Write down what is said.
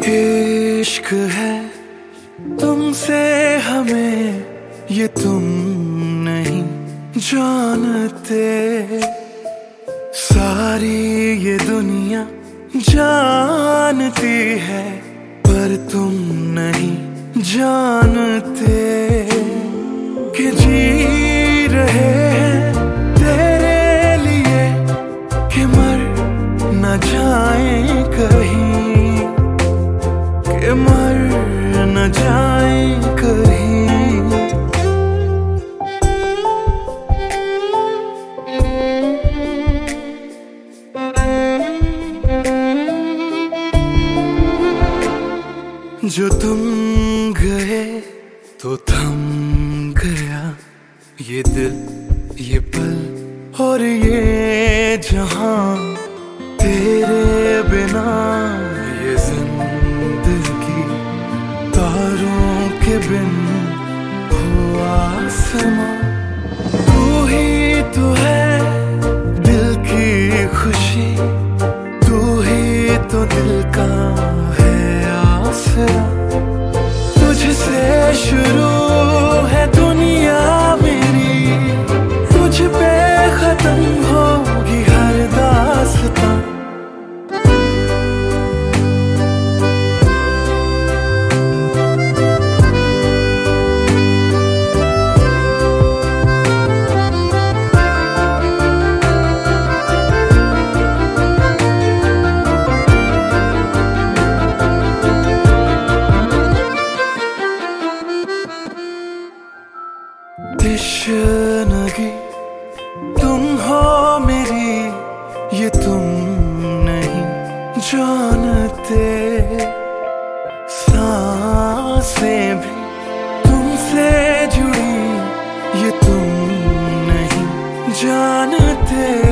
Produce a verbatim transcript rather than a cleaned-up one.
इश्क है तुमसे हमें, ये तुम नहीं जानते। सारी ये दुनिया जानती है, पर तुम नहीं जानते कि जी रहे हैं तेरे लिए, कि मर न जाए कहीं, कि मर न जाए कहीं। जो तुम गए तो थम गया ये दिल, ये पल और ये जहां। तेरे बिना ये जिंदगी तारों के बिन हो आसमां। तू ही तो है दिल की खुशी, तू ही तो दिल का है आसरा। तुझसे शुरू है दुनिया मेरी, तुझ पे खत्म होगी हर दास्तां। तशनगी तुम हो मेरी, ये तुम नहीं जानते। सांसें भी तुमसे जुड़ी, ये तुम नहीं जानते।